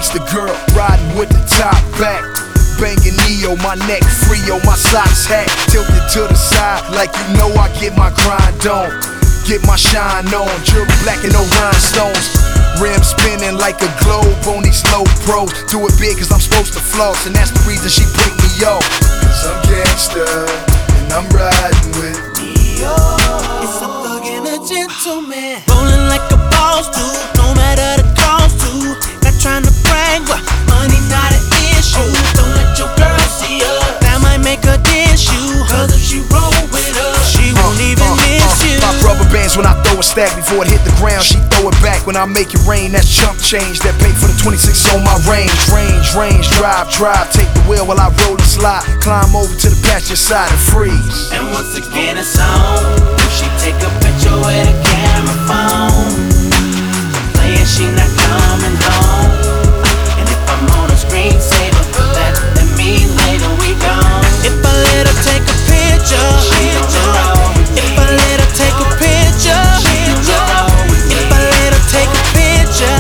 gangster girl, riding with the top back. Banging Neo, my neck free, oh my socks hat tilted to the side, like you know I get my grind on. Get my shine on, jewelry black and no rhinestones. Rim spinning like a globe on these low pros. Do it big cause I'm supposed to floss, and that's the reason she break me off. Cause I'm gangster, and I'm riding with Neo. It's a thug and a gentleman, rolling like a boss dude, no matter the cost to. Not trying to brag, but money not an issue. Don't let your girl see her, that might make her diss you. Cause if she roll with her, she won't even miss you. My rubber bands when I throw a stack before it hit the ground. She throw it back when I make it rain. That's chump change that pay for the 26 on my range. Range, drive. Take the wheel while I roll and slide. Climb over to the passenger side and freeze. And once again it's on. She take a picture with a camera phone. Playing she not coming home. And if I'm on a screensaver, that mean later we gone. If I let her take a picture, if I let her take a picture, if I let her take a picture,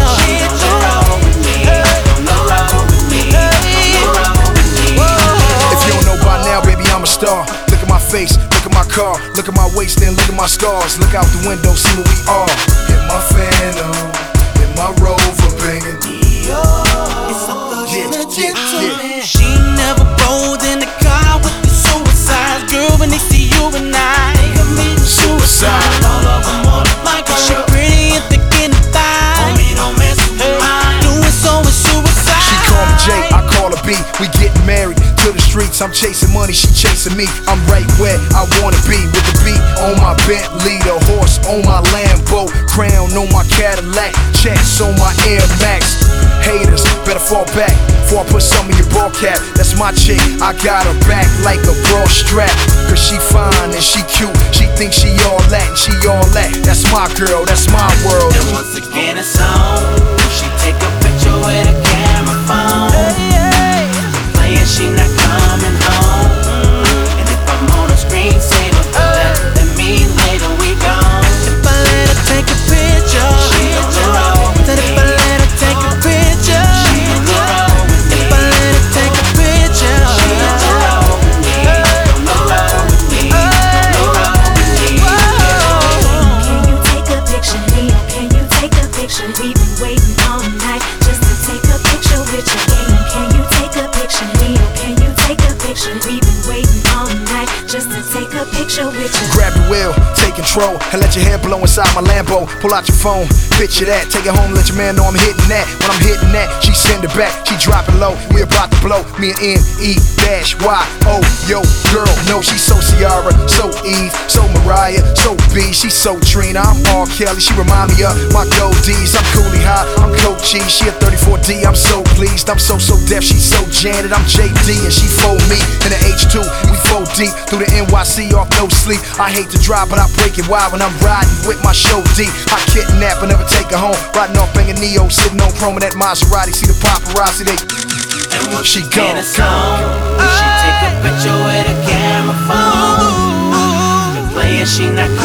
if you don't know by now, baby, I'm a star. Look at my face, look at my car, look at my waist and look at my scars. Look out the window, see what we are. Hit my Phantom, hit my Rover, banging Neo. It's a thug and a gentleman. She never rolled in the car with the suicide girl. When they see you and I, they commit suicide. All of them want it like her. She pretty and thick in the thigh. Homie, don't mess with mine. Doing so is suicide. She call me J, I call her B. We getting married to the streets. I'm chasing money, she chasing me. I'm right where I wanna be, with the beat on my Bentley, the horse on my Lambo, crown on my Cadillac, checks on my Air Max. Haters better fall back before I put some in your ball cap. That's my chick, I got her back like a bra strap. Cause she fine and she cute, she thinks she all that and she all that. That's my girl, that's my world. And once again it's on. She take a picture with a camera phone. Playing she not coming home. And if I'm on a screensaver, that mean later we gone. If I let her take a picture, that if I let her take a picture, if I let her take a picture, Can you take a picture, Neo? Can you take a picture? We've been waiting all night just to take a picture with you. Can you take a picture, Neo? Can you take a picture? We've been waiting all night just to take a picture with you. Grab the wheel, take control, and let your hair blow inside my Lambo. Pull out your phone, picture that. Take it home, let your man know I'm hitting that. When I'm hitting that, she send it back. She drop it low, we about to blow. Me and N-E-Y-O. Yo, girl, no, she's so Ciara, so Eve, so Mariah, so B. She's so Trina, I'm R. Kelly. She remind me of my goldies. I'm Cooley High, I'm Coach G. She a 34D, I'm so pleased. I'm so deaf, she's so Janet. I'm JD and she 4 me. In the H2, we 4 deep through the NYC off no sleep. I hate to drive, but I break it wide when I'm riding with my show D. I kidnap and never take her home. Riding off banging Neo, sitting on chrome in that Maserati. See the paparazzi, they she gone. She take a picture with a camera phone. Playing she not